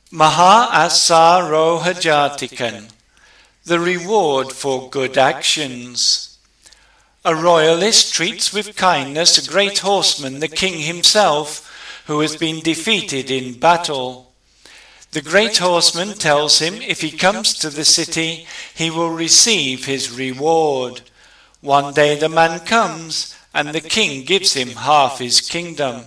Maha Asarohajatikan, the reward for good actions. A royalist treats with kindness a great horseman, the king himself, who has been defeated in battle. The great horseman tells him if he comes to the city, he will receive his reward. One day the man comes, and the king gives him half his kingdom.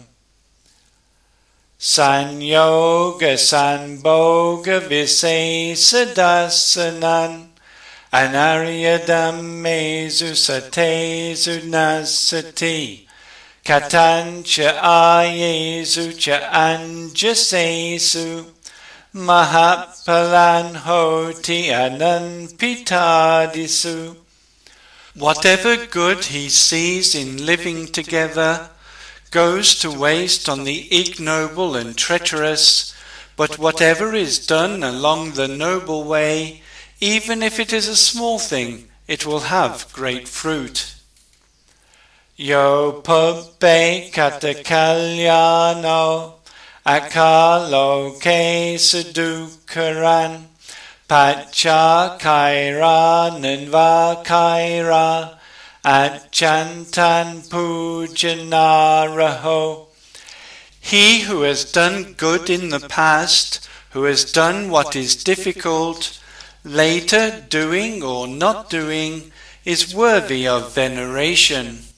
Sanyoga Sanboga Visesadasanan Anaryadam Mezu Satezu Nasati Katancha Ayezu Cha Anjasesu Mahapalan Hoti Anan Pitadisu. Whatever good he sees in living together goes to waste on the ignoble and treacherous, but whatever is done along the noble way, even if it is a small thing, it will have great fruit. Yo pubbe katakalyano akalo kesadukaran pacha kaira nanva kaira Achantan pujanaraho. He who has done good in the past, who has done what is difficult, later doing or not doing, is worthy of veneration.